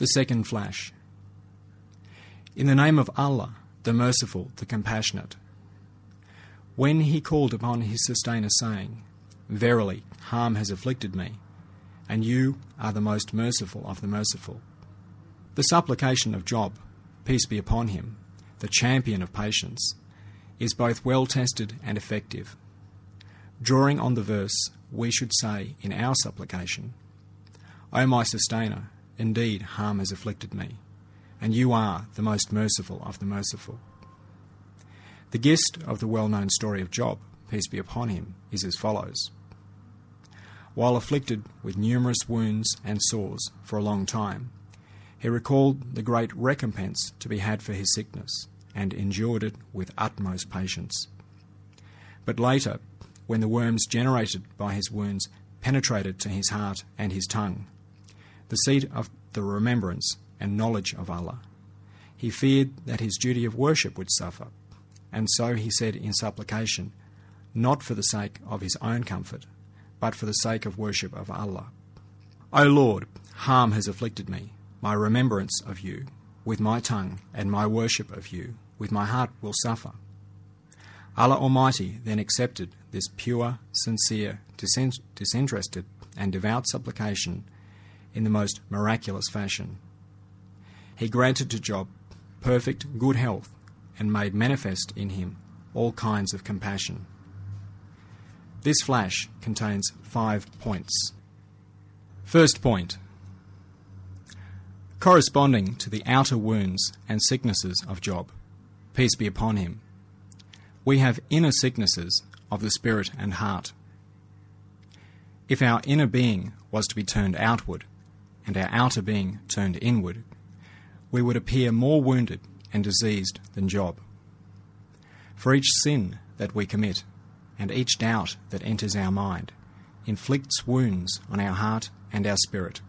The second flash. In the name of Allah, the Merciful, the Compassionate. When he called upon his Sustainer, saying, Verily, harm has afflicted me, and you are the most merciful of the merciful. The supplication of Job, peace be upon him, the champion of patience, is both well-tested and effective. Drawing on the verse, we should say in our supplication, O my Sustainer, indeed harm has afflicted me, and you are the most merciful of the merciful. The gist of the well-known story of Job, peace be upon him, is as follows. While afflicted with numerous wounds and sores for a long time, he recalled the great recompense to be had for his sickness, and endured it with utmost patience. But later, when the worms generated by his wounds penetrated to his heart and his tongue, the seat of the remembrance and knowledge of Allah, he feared that his duty of worship would suffer, and so he said in supplication, not for the sake of his own comfort, but for the sake of worship of Allah. O Lord, harm has afflicted me, my remembrance of you, with my tongue, and my worship of you, with my heart will suffer. Allah Almighty then accepted this pure, sincere, disinterested, and devout supplication in the most miraculous fashion. He granted to Job perfect good health and made manifest in him all kinds of compassion. This flash contains 5 points. First point. Corresponding to the outer wounds and sicknesses of Job, peace be upon him, we have inner sicknesses of the spirit and heart. If our inner being was to be turned outward, and our outer being turned inward, we would appear more wounded and diseased than Job. For each sin that we commit, and each doubt that enters our mind, inflicts wounds on our heart and our spirit.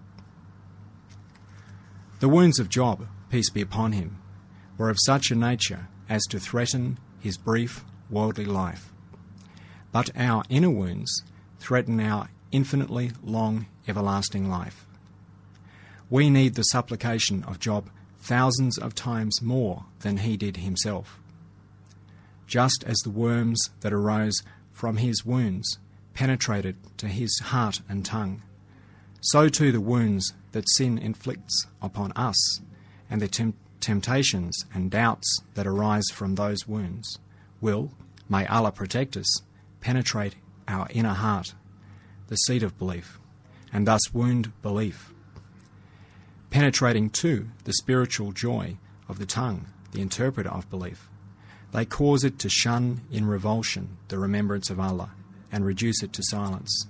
The wounds of Job, peace be upon him, were of such a nature as to threaten his brief worldly life. But our inner wounds threaten our infinitely long everlasting life. We need the supplication of Job thousands of times more than he did himself. Just as the worms that arose from his wounds penetrated to his heart and tongue, so too the wounds that sin inflicts upon us, and the temptations and doubts that arise from those wounds, will, may Allah protect us, penetrate our inner heart, the seat of belief, and thus wound belief. Penetrating too the spiritual joy of the tongue, the interpreter of belief, they cause it to shun in revulsion the remembrance of Allah and reduce it to silence.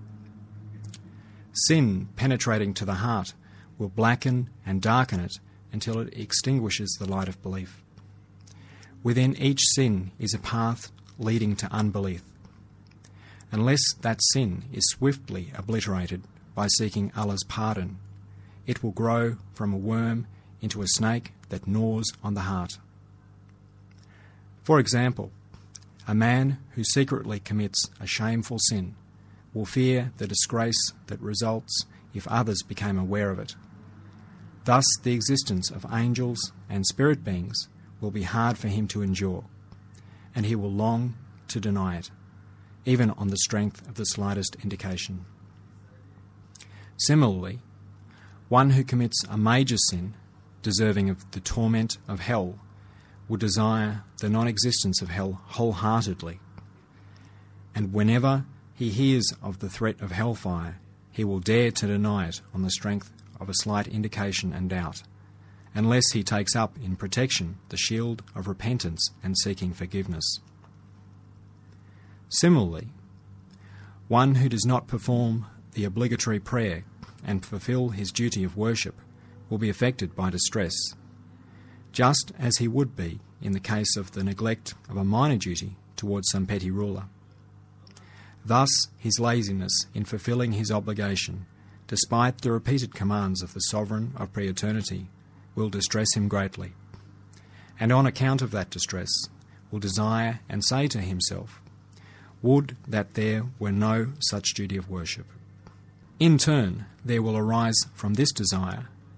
Sin penetrating to the heart will blacken and darken it until it extinguishes the light of belief. Within each sin is a path leading to unbelief. Unless that sin is swiftly obliterated by seeking Allah's pardon, it will grow from a worm into a snake that gnaws on the heart. For example, a man who secretly commits a shameful sin will fear the disgrace that results if others became aware of it. Thus, the existence of angels and spirit beings will be hard for him to endure, and he will long to deny it, even on the strength of the slightest indication. Similarly, one who commits a major sin, deserving of the torment of hell, will desire the non-existence of hell wholeheartedly, and whenever he hears of the threat of hellfire, he will dare to deny it on the strength of a slight indication and doubt, unless he takes up in protection the shield of repentance and seeking forgiveness. Similarly, one who does not perform the obligatory prayer and fulfill his duty of worship will be affected by distress, just as he would be in the case of the neglect of a minor duty towards some petty ruler. Thus, his laziness in fulfilling his obligation, despite the repeated commands of the Sovereign of pre-eternity, will distress him greatly, and on account of that distress will desire and say to himself, "Would that there were no such duty of worship." In turn, there will arise from this desire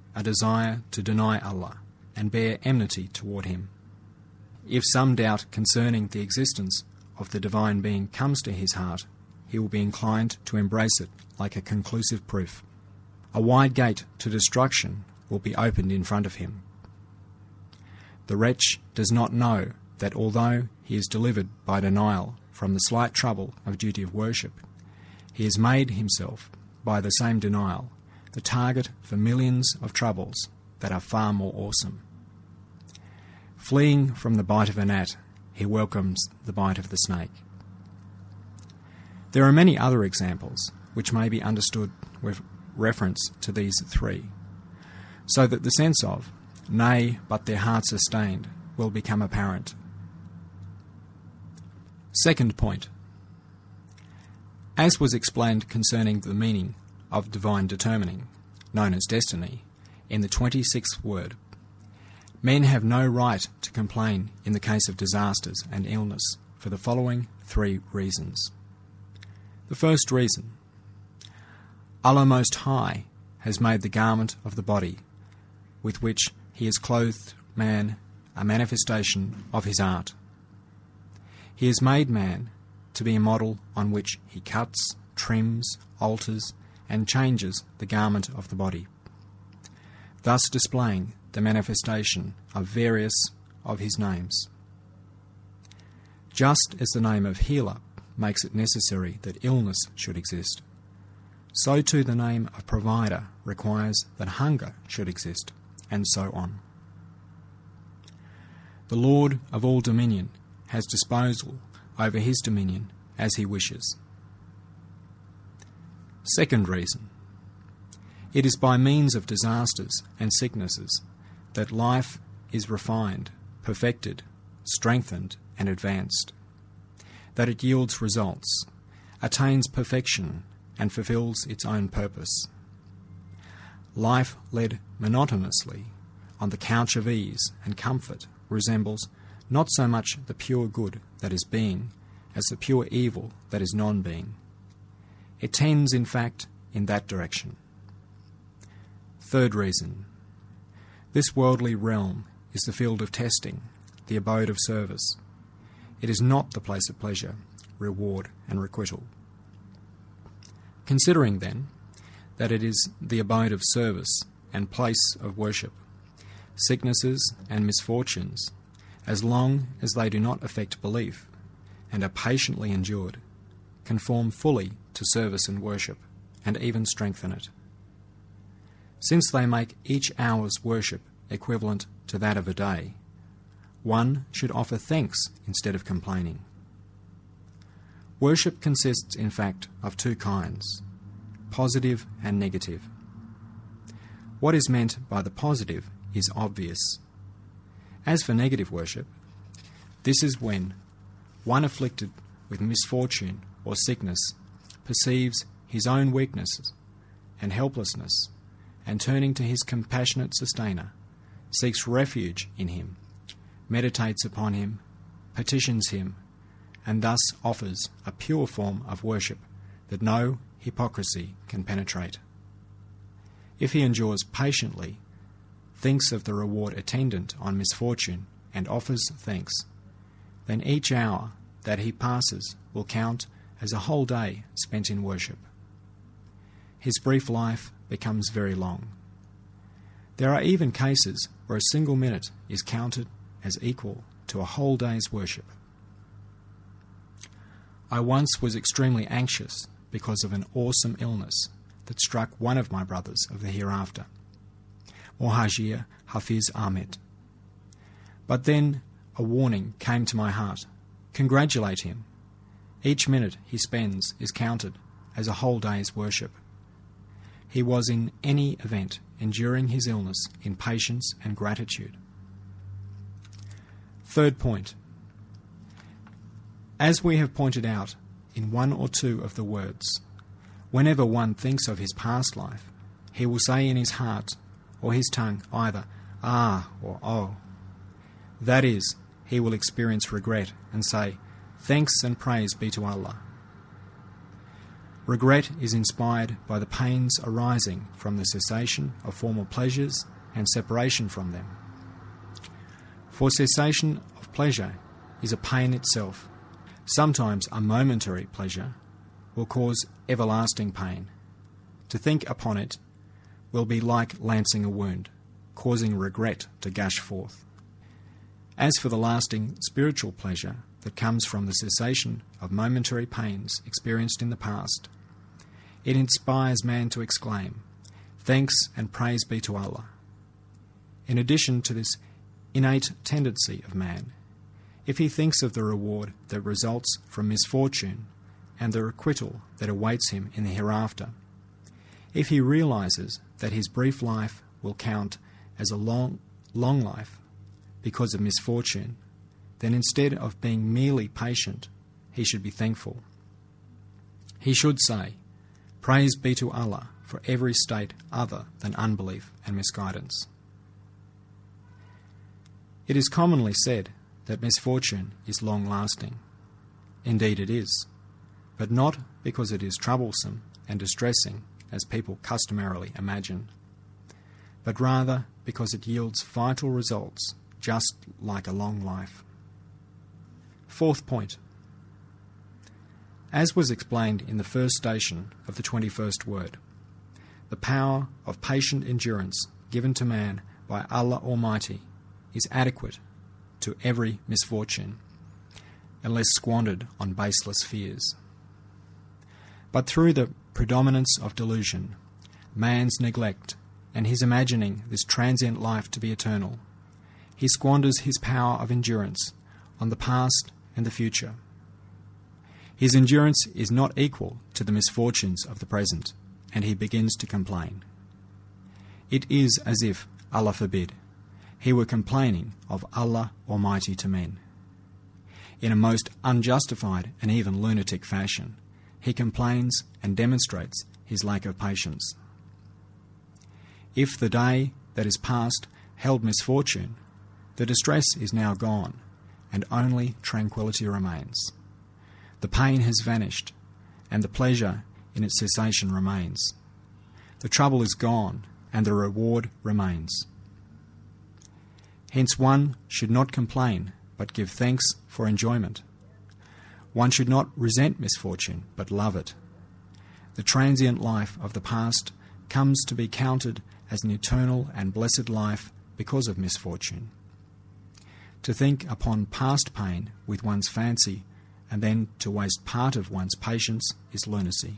a desire to deny Allah and bear enmity toward Him. If some doubt concerning the existence of the Divine Being comes to his heart, he will be inclined to embrace it like a conclusive proof. A wide gate to destruction will be opened in front of him. The wretch does not know that although he is delivered by denial from the slight trouble of duty of worship, he has made himself, by the same denial, the target for millions of troubles that are far more awesome. Fleeing from the bite of a gnat, he welcomes the bite of the snake. There are many other examples which may be understood with reference to these three, so that the sense of, nay, but their hearts are stained, will become apparent. Second point. As was explained concerning the meaning of divine determining, known as destiny, in the 26th word, men have no right to complain in the case of disasters and illness for the following three reasons. The first reason: Allah Most High has made the garment of the body with which He has clothed man a manifestation of His art. He has made man to be a model on which He cuts, trims, alters, and changes the garment of the body, thus displaying the manifestation of various of His names. Just as the name of healer makes it necessary that illness should exist, so too the name of provider requires that hunger should exist, and so on. The Lord of all dominion has disposal over His dominion as He wishes. Second reason: it is by means of disasters and sicknesses that life is refined, perfected, strengthened, and advanced, that it yields results, attains perfection, and fulfills its own purpose. Life led monotonously on the couch of ease and comfort resembles not so much the pure good that is being as the pure evil that is non-being. It tends, in fact, in that direction. Third reason: this worldly realm is the field of testing, the abode of service. It is not the place of pleasure, reward, and requital. Considering, then, that it is the abode of service and place of worship, sicknesses and misfortunes, as long as they do not affect belief and are patiently endured, conform fully to service and worship, and even strengthen it. Since they make each hour's worship equivalent to that of a day, one should offer thanks instead of complaining. Worship consists, in fact, of two kinds, positive and negative. What is meant by the positive is obvious. As for negative worship, this is when one afflicted with misfortune or sickness perceives his own weaknesses and helplessness, and turning to his compassionate sustainer, seeks refuge in him, meditates upon him, petitions him, and thus offers a pure form of worship that no hypocrisy can penetrate. If he endures patiently, thinks of the reward attendant on misfortune, and offers thanks, then each hour that he passes will count as a whole day spent in worship. His brief life becomes very long. There are even cases where a single minute is counted as equal to a whole day's worship. I once was extremely anxious because of an awesome illness that struck one of my brothers of the hereafter, Mohajir Hafiz Ahmed. But then a warning came to my heart: congratulate him. Each minute he spends is counted as a whole day's worship. He was in any event enduring his illness in patience and gratitude. Third point. As we have pointed out in one or two of the words, whenever one thinks of his past life, he will say in his heart or his tongue either "ah" or "oh." That is, he will experience regret and say, "Thanks and praise be to Allah." Regret is inspired by the pains arising from the cessation of former pleasures and separation from them. For cessation of pleasure is a pain itself. Sometimes a momentary pleasure will cause everlasting pain. To think upon it will be like lancing a wound, causing regret to gush forth. As for the lasting spiritual pleasure that comes from the cessation of momentary pains experienced in the past, it inspires man to exclaim, "Thanks and praise be to Allah." In addition to this innate tendency of man, if he thinks of the reward that results from misfortune and the requital that awaits him in the hereafter, if he realizes that his brief life will count as a long life because of misfortune, then instead of being merely patient, he should be thankful. He should say, "Praise be to Allah for every state other than unbelief and misguidance." It is commonly said that misfortune is long-lasting. Indeed it is, but not because it is troublesome and distressing as people customarily imagine, but rather because it yields vital results just like a long life. Fourth point. As was explained in the first station of the 21st word, the power of patient endurance given to man by Allah Almighty is adequate to every misfortune, unless squandered on baseless fears. But through the predominance of delusion, man's neglect, and his imagining this transient life to be eternal, he squanders his power of endurance on the past and the future. His endurance is not equal to the misfortunes of the present, and he begins to complain. It is as if, Allah forbid, he were complaining of Allah Almighty to men. In a most unjustified and even lunatic fashion, he complains and demonstrates his lack of patience. If the day that is past held misfortune, the distress is now gone, and only tranquillity remains. The pain has vanished, and the pleasure in its cessation remains. The trouble is gone, and the reward remains. Hence one should not complain, but give thanks for enjoyment. One should not resent misfortune, but love it. The transient life of the past comes to be counted as an eternal and blessed life because of misfortune. To think upon past pain with one's fancy and then to waste part of one's patience is lunacy.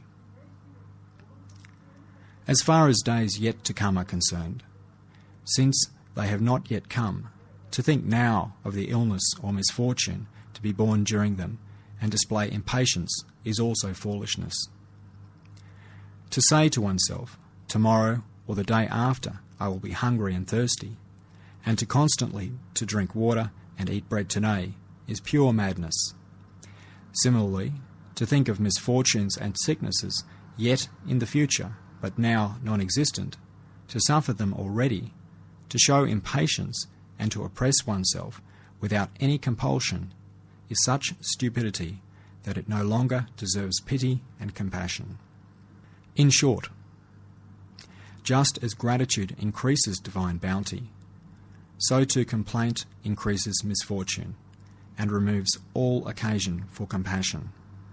As far as days yet to come are concerned, since they have not yet come, to think now of the illness or misfortune to be born during them and display impatience is also foolishness. To say to oneself, tomorrow or the day after I will be hungry and thirsty, and to constantly to drink water and eat bread today is pure madness. Similarly, to think of misfortunes and sicknesses yet in the future, but now non-existent, to suffer them already, to show impatience and to oppress oneself without any compulsion is such stupidity that it no longer deserves pity and compassion. In short, just as gratitude increases divine bounty, so too complaint increases misfortune and removes all occasion for compassion.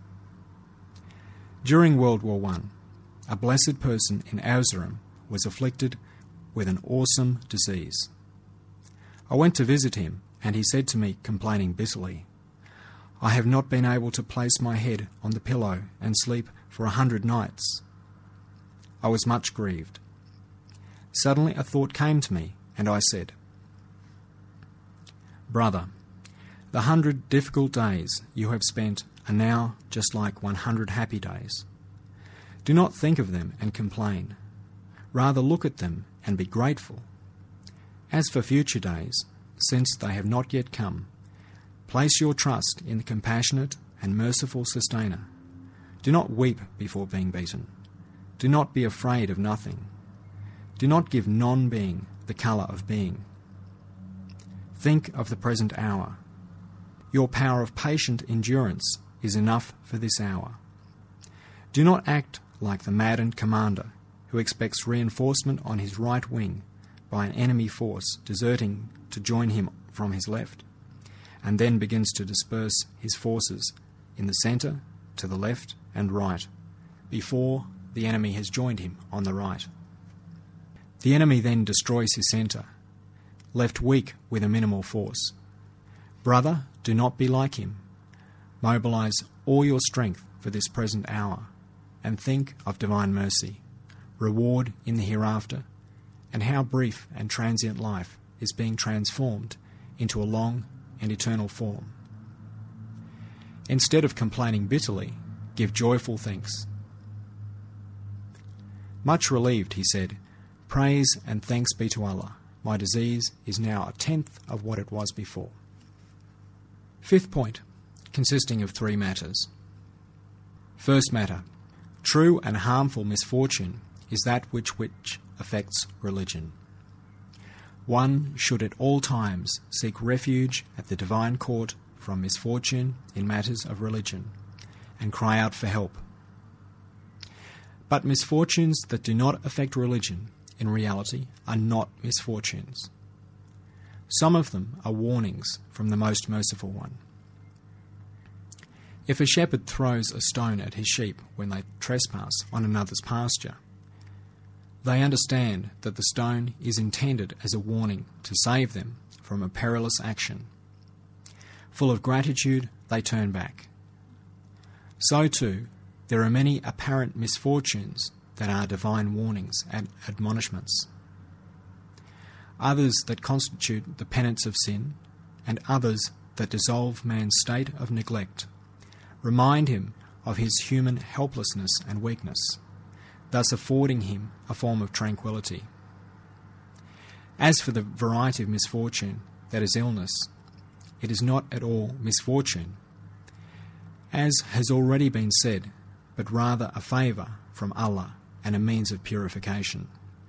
During World War I, a blessed person in Erzurum was afflicted with an awesome disease. I went to visit him, and he said to me, complaining bitterly, "I have not been able to place my head on the pillow and sleep for 100 nights." I was much grieved. Suddenly a thought came to me, and I said, "Brother, the 100 difficult days you have spent are now just like 100 happy days. Do not think of them and complain. Rather look at them and be grateful. As for future days, since they have not yet come, place your trust in the compassionate and merciful Sustainer. Do not weep before being beaten. Do not be afraid of nothing. Do not give non-being the colour of being. Think of the present hour. Your power of patient endurance is enough for this hour. Do not act like the maddened commander who expects reinforcement on his right wing by an enemy force deserting to join him from his left, and then begins to disperse his forces in the centre, to the left and right, before the enemy has joined him on the right. The enemy then destroys his centre, left weak with a minimal force. Brother, do not be like him. Mobilise all your strength for this present hour, and think of divine mercy, reward in the hereafter, and how brief and transient life is being transformed into a long and eternal form. Instead of complaining bitterly, give joyful thanks. Much relieved, he said, "Praise and thanks be to Allah. My disease is now 1/10 of what it was before." Fifth point, consisting of 3 matters. First matter, true and harmful misfortune is that which affects religion. One should at all times seek refuge at the divine court from misfortune in matters of religion, and cry out for help. But misfortunes that do not affect religion, in reality, are not misfortunes. Some of them are warnings from the most merciful one. If a shepherd throws a stone at his sheep when they trespass on another's pasture, they understand that the stone is intended as a warning to save them from a perilous action. Full of gratitude, they turn back. So too, there are many apparent misfortunes that are divine warnings and admonishments. Others that constitute the penance of sin, and others that dissolve man's state of neglect, remind him of his human helplessness and weakness, thus affording him a form of tranquility. As for the variety of misfortune that is illness, it is not at all misfortune, as has already been said, but rather a favour from Allah and a means of purification.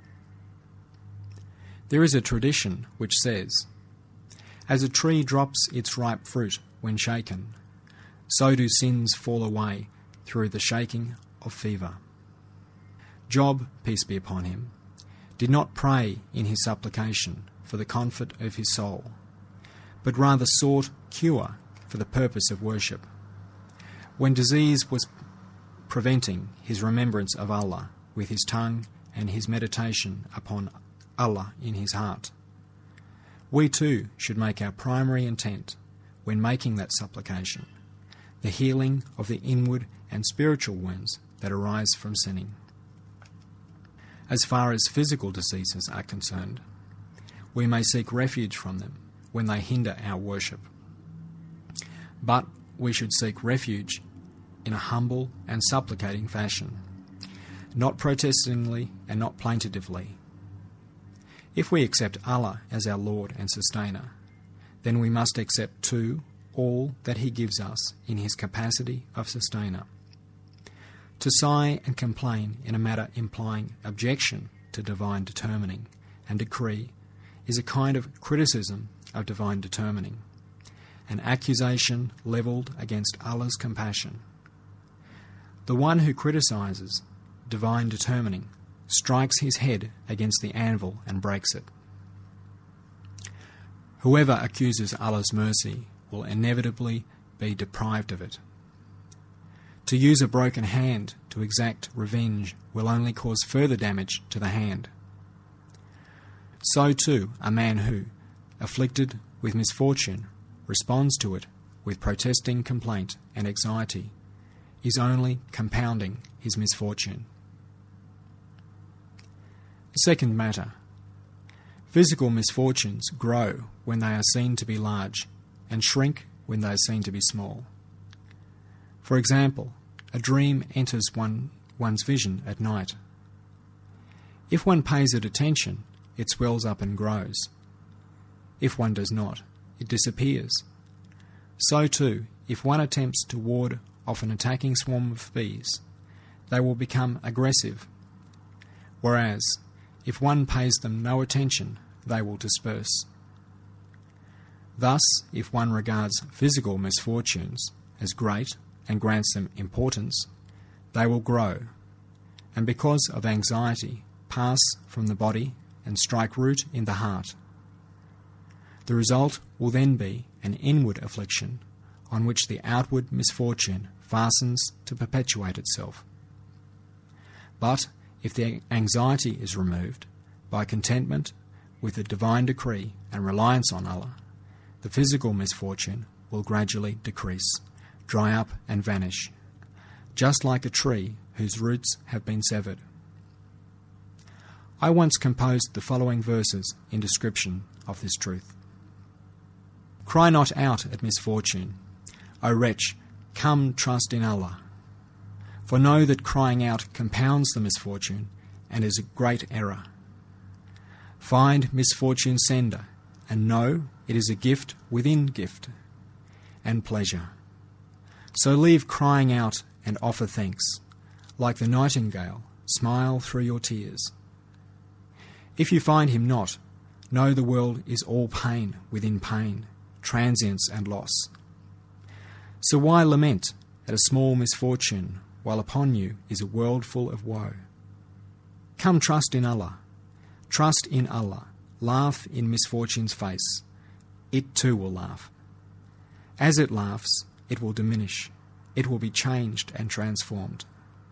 There is a tradition which says, "As a tree drops its ripe fruit when shaken, so do sins fall away through the shaking of fever." Job, peace be upon him, did not pray in his supplication for the comfort of his soul, but rather sought cure for the purpose of worship. When disease was preventing his remembrance of Allah with his tongue and his meditation upon Allah in his heart, we too should make our primary intent, when making that supplication, the healing of the inward and spiritual wounds that arise from sinning. As far as physical diseases are concerned, we may seek refuge from them when they hinder our worship. But we should seek refuge in a humble and supplicating fashion, not protestingly and not plaintively. If we accept Allah as our Lord and Sustainer, then we must accept too all that He gives us in His capacity of Sustainer. To sigh and complain in a matter implying objection to divine determining and decree is a kind of criticism of divine determining, an accusation levelled against Allah's compassion. The one who criticises divine determining strikes his head against the anvil and breaks it. Whoever accuses Allah's mercy will inevitably be deprived of it. To use a broken hand to exact revenge will only cause further damage to the hand. So too, a man who, afflicted with misfortune, responds to it with protesting complaint and anxiety, is only compounding his misfortune. Second matter. Physical misfortunes grow when they are seen to be large and shrink when they are seen to be small. For example, a dream enters one's vision at night. If one pays it attention, it swells up and grows. If one does not, it disappears. So too, if one attempts to ward off an attacking swarm of bees, they will become aggressive, whereas if one pays them no attention, they will disperse. Thus, if one regards physical misfortunes as great and grants them importance, they will grow, and because of anxiety, pass from the body and strike root in the heart. The result will then be an inward affliction on which the outward misfortune fastens to perpetuate itself. But if the anxiety is removed by contentment with the divine decree and reliance on Allah, the physical misfortune will gradually decrease, dry up and vanish, just like a tree whose roots have been severed. I once composed the following verses in description of this truth. Cry not out at misfortune, O wretch, come trust in Allah. For know that crying out compounds the misfortune and is a great error. Find misfortune's sender, and know it is a gift within gift, and pleasure. So leave crying out and offer thanks. Like the nightingale, smile through your tears. If you find him not, know the world is all pain within pain, transience and loss. So why lament at a small misfortune, while upon you is a world full of woe? Come trust in Allah. Trust in Allah. Laugh in misfortune's face. It too will laugh. As it laughs, it will diminish. It will be changed and transformed.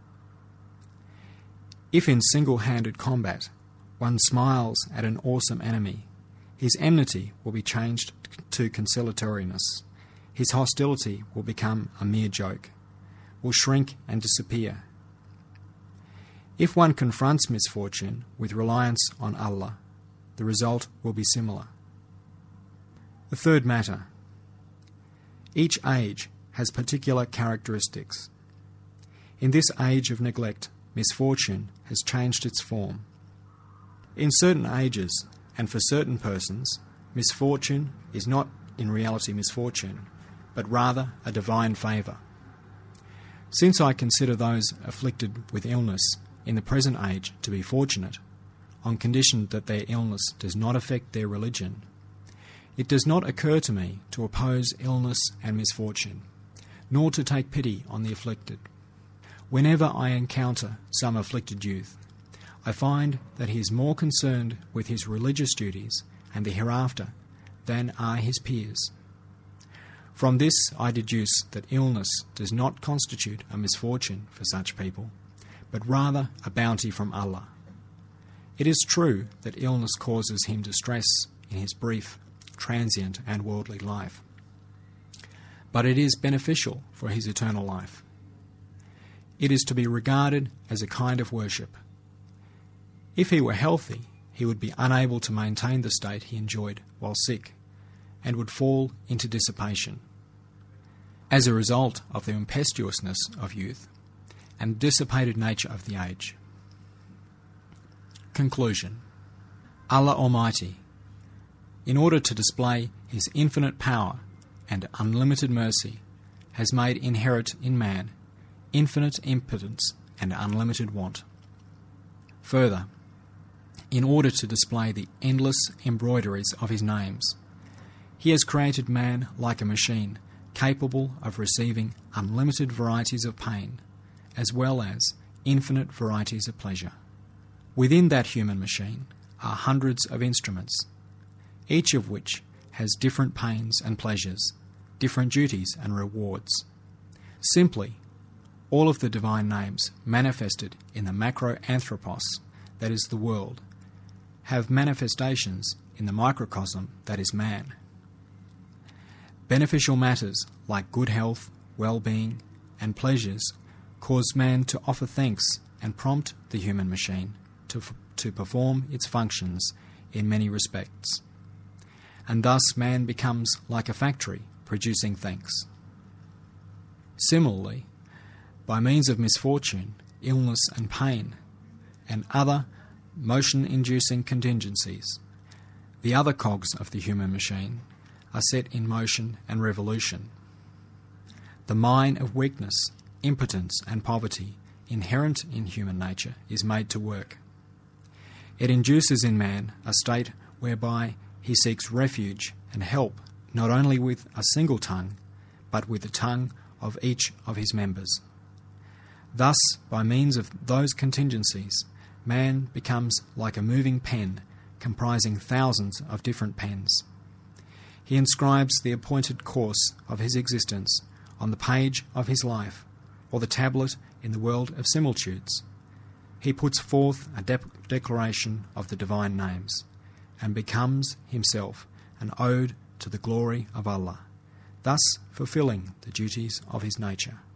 If in single-handed combat one smiles at an awesome enemy, his enmity will be changed to conciliatoriness. His hostility will become a mere joke, will shrink and disappear. If one confronts misfortune with reliance on Allah, the result will be similar. The third matter. Each age has particular characteristics. In this age of neglect, misfortune has changed its form. In certain ages, and for certain persons, misfortune is not in reality misfortune, but rather a divine favour. Since I consider those afflicted with illness in the present age to be fortunate, on condition that their illness does not affect their religion, it does not occur to me to oppose illness and misfortune, nor to take pity on the afflicted. Whenever I encounter some afflicted youth, I find that he is more concerned with his religious duties and the hereafter than are his peers. From this I deduce that illness does not constitute a misfortune for such people, but rather a bounty from Allah. It is true that illness causes him distress in his brief, transient and worldly life, but it is beneficial for his eternal life. It is to be regarded as a kind of worship. If he were healthy, he would be unable to maintain the state he enjoyed while sick, and would fall into dissipation. As a result of the impetuousness of youth and the dissipated nature of the age. Conclusion. Allah Almighty, in order to display His infinite power and unlimited mercy, has made inherent in man infinite impotence and unlimited want. Further, in order to display the endless embroideries of His names, He has created man like a machine, capable of receiving unlimited varieties of pain, as well as infinite varieties of pleasure. Within that human machine are hundreds of instruments, each of which has different pains and pleasures, different duties and rewards. Simply, all of the divine names manifested in the macroanthropos, that is the world, have manifestations in the microcosm, that is man. Beneficial matters like good health, well-being, and pleasures cause man to offer thanks and prompt the human machine to perform its functions in many respects. And thus man becomes like a factory producing thanks. Similarly, by means of misfortune, illness and pain, and other motion-inducing contingencies, the other cogs of the human machine are set in motion and revolution. The mine of weakness, impotence and poverty inherent in human nature is made to work. It induces in man a state whereby he seeks refuge and help not only with a single tongue, but with the tongue of each of his members. Thus, by means of those contingencies, man becomes like a moving pen comprising thousands of different pens. He inscribes the appointed course of his existence on the page of his life, or the tablet in the world of similitudes. He puts forth a declaration of the divine names, and becomes himself an ode to the glory of Allah, thus fulfilling the duties of his nature.